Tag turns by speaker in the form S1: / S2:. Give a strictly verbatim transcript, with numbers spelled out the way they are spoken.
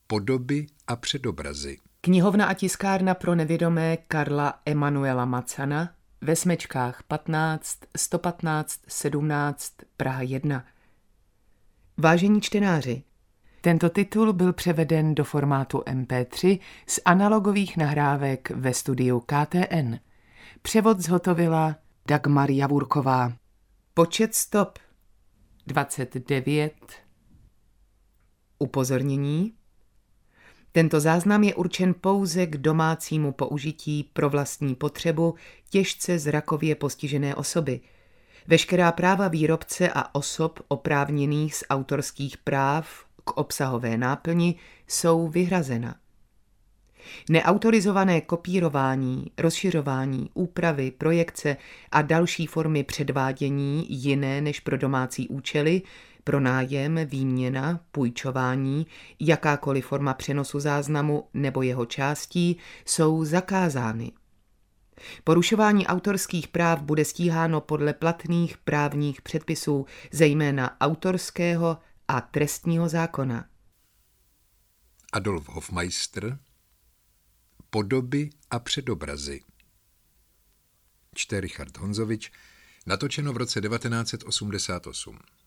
S1: Podoby a předobrazy.
S2: Knihovna a tiskárna pro nevědomé Karla Emanuela Macana ve Smečkách patnáct, sto patnáct, sedmnáct, Praha jedna. Vážení čtenáři, tento titul byl převeden do formátu em pé tři z analogových nahrávek ve studiu K T N. Převod zhotovila Dagmar Javurková. Počet stop dvacet devět. Upozornění. Tento záznam je určen pouze k domácímu použití pro vlastní potřebu těžce zrakově postižené osoby. Veškerá práva výrobce a osob oprávněných z autorských práv k obsahové náplni jsou vyhrazena. Neautorizované kopírování, rozšiřování, úpravy, projekce a další formy předvádění jiné než pro domácí účely, pronájem, výměna, půjčování, jakákoliv forma přenosu záznamu nebo jeho částí jsou zakázány. Porušování autorských práv bude stíháno podle platných právních předpisů, zejména autorského a trestního zákona.
S1: Adolf Hofmeister. Podoby a předobrazy. Čte Richard Honzovič, natočeno v roce devatenáct set osmdesát osm.